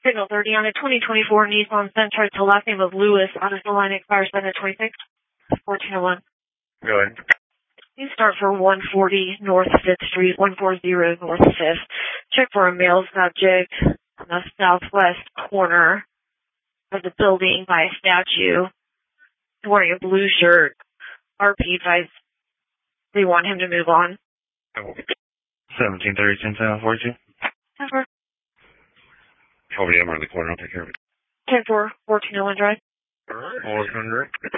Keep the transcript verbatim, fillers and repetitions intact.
Signal thirty on a twenty twenty-four Nissan Sentra to last name of Lewis out of the line expires seven twenty-six, fourteen oh one. Go ahead. You start for one forty North fifth Street, one forty North fifth. Check for a male subject on the southwest corner of the building by a statue. Wearing a blue shirt. R P advised they want him to move on. seventeen thirty, ten forty-two. Over. Over the M on the corner, I'll take care of it. ten four, fourteen oh one drive. Alright. Always going direct.